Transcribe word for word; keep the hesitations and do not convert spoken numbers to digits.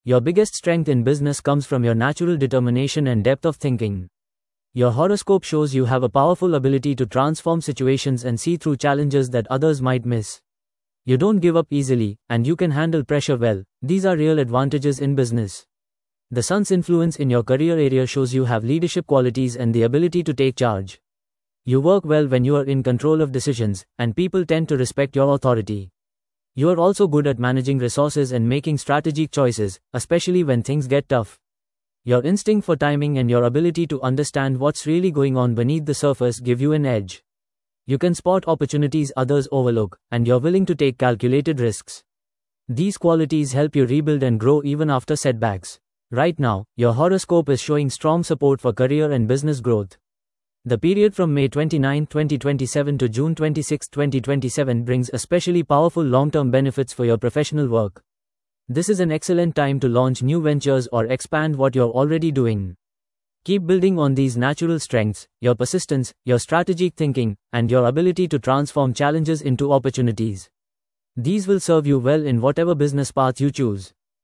Your biggest strength in business comes from your natural determination and depth of thinking. Your horoscope shows you have a powerful ability to transform situations and see through challenges that others might miss. You don't give up easily, and you can handle pressure well. These are real advantages in business. The sun's influence in your career area shows you have leadership qualities and the ability to take charge. You work well when you are in control of decisions, and people tend to respect your authority. You are also good at managing resources and making strategic choices, especially when things get tough. Your instinct for timing and your ability to understand what's really going on beneath the surface give you an edge. You can spot opportunities others overlook, and you're willing to take calculated risks. These qualities help you rebuild and grow even after setbacks. Right now, your horoscope is showing strong support for career and business growth. The period from May twenty-ninth, twenty twenty-seven to June twenty-sixth, twenty twenty-seven brings especially powerful long-term benefits for your professional work. This is an excellent time to launch new ventures or expand what you're already doing. Keep building on these natural strengths, your persistence, your strategic thinking, and your ability to transform challenges into opportunities. These will serve you well in whatever business path you choose.